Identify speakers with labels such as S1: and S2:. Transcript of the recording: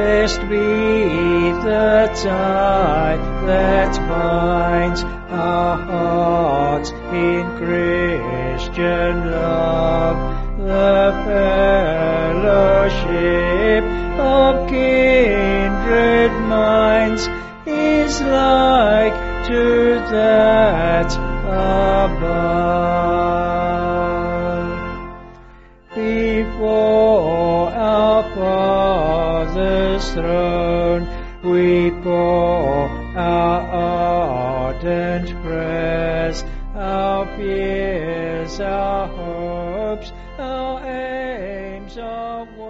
S1: Blessed be the tie that binds our hearts in Christian love, the fellowship of kindred minds is like to that above. Before our Father's throne we pour our ardent prayers, our fears, our hopes, our aims, our